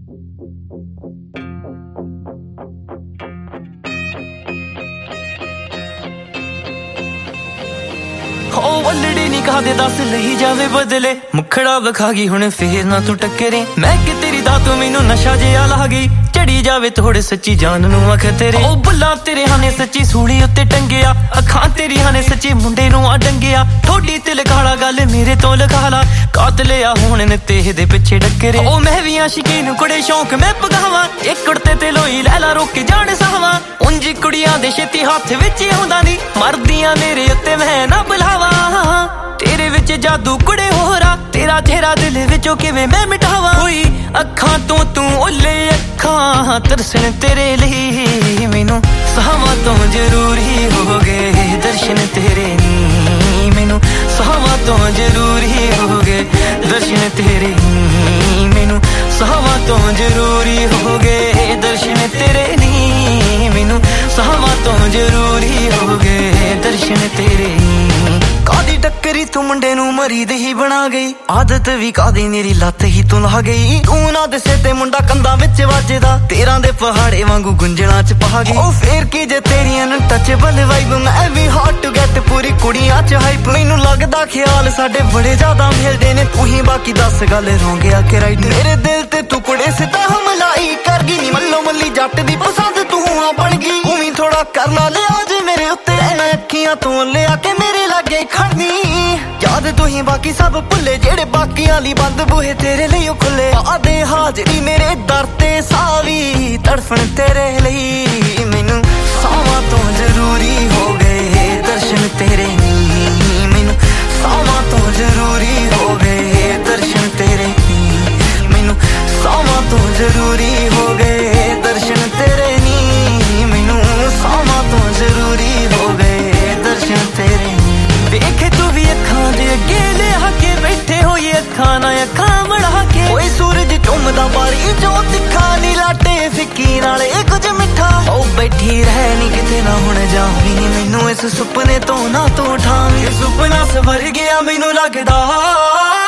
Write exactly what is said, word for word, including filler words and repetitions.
ओ वल्लड़ी नी कहा दे दस लही जावे बदले मुखड़ा विखा गई हुण फेर ना तू टक्करे मैं कि तेरी दातू मैनू नशा जिहा ला गई चढ़ी जावे थोड़े सच्ची जान नू अख तेरे ओ बुल्ला तेरे हाने सच्ची सूली उत्ते टंगिया अखां तेरी हाने सच्ची मुंडे नू आ डंगिया ठोडी ते लखाला गल मेरे तो लखाला कातलिया होण ने ते दे पिछे डकरे ओ मैं भी आशिकी नू कुड़े शौक मैं पगावा एक कुड़ते ते लोई लैला रोक के जाण सावा उंज कुड़ियां दे छेती हाथ विच आउंदा नी मरदियां मेरे उत्ते मैं ना बुलावा तेरे विच जादू कुड़े होरा तेरा चेहरा दिल विचों किवें मैं मिटावा होई अखां तो तू ओले अखां तरसन तेरे लिए मैनू सावां तो जरूरी हो गए दर्शन तेरे नी मैनू सावां तो जरूरी हो गए दर्शन तेरे नी मैनू सावां तो जरूरी हो गए दर्शन तेरे नी मैनू सावां तो जरूरी हो गए दर्शन तेरे नी कादी टक्करी तू मुंडे नू मरीद ही बना गई आदत भी कादी मेरी लत ही तू ला गई तू ना दसे ते मुंडा कंधा विच वजदा तेरा दे पहाड़े वांगू गुंजणा च पा गई ओ फेर की जे तेरियां न टचबल वाइब मैं भी हॉट टू गेट पूरी कुड़ियां च हाइप मैनू लगदा ख्याल साडे बड़े ज्यादा मिलदे ने तू ही बाकी दस गल रोंगिया के राइट मेरे दिल ते तू कुड़े सिद्धा हमलाई कर गई नी मल्लो मल्ली जट दी पसंद तू आ बन गई तू भी थोड़ा कर ला लिया जे मेरे उत्ते ना अखियां तू ले आके मेरे लागे खड़नी याद तू ही बाकी सब भुले जेड़े बाकी आली बंद बूहे तेरे लिए खुले आदे हाजरी मेरे दर ते सावी तड़फन तेरे लिए मैनू सावां तो जरूरी हो गए दर्शन तेरे नी मैनू सावां तो जरूरी हो गए दर्शन तेरे नी मैनू सावां तो जरूरी हो गए दर्शन तेरे नी मैनू सावां तो जरूरी हो गए दर्शन तेरे देखे तू भी अखां दे अगे ले आके बैठे होए अखां ना अखां मड़ा के ओए सूरज चुमदा बारी जो दिखा नी लाटे फिक्की नाले कुछ मिठा ओ बैठी रह नी किते ना हुण जावी मैनू इस सुपने तो ना तू उठावी सुपना सवर गया मैनू लगदा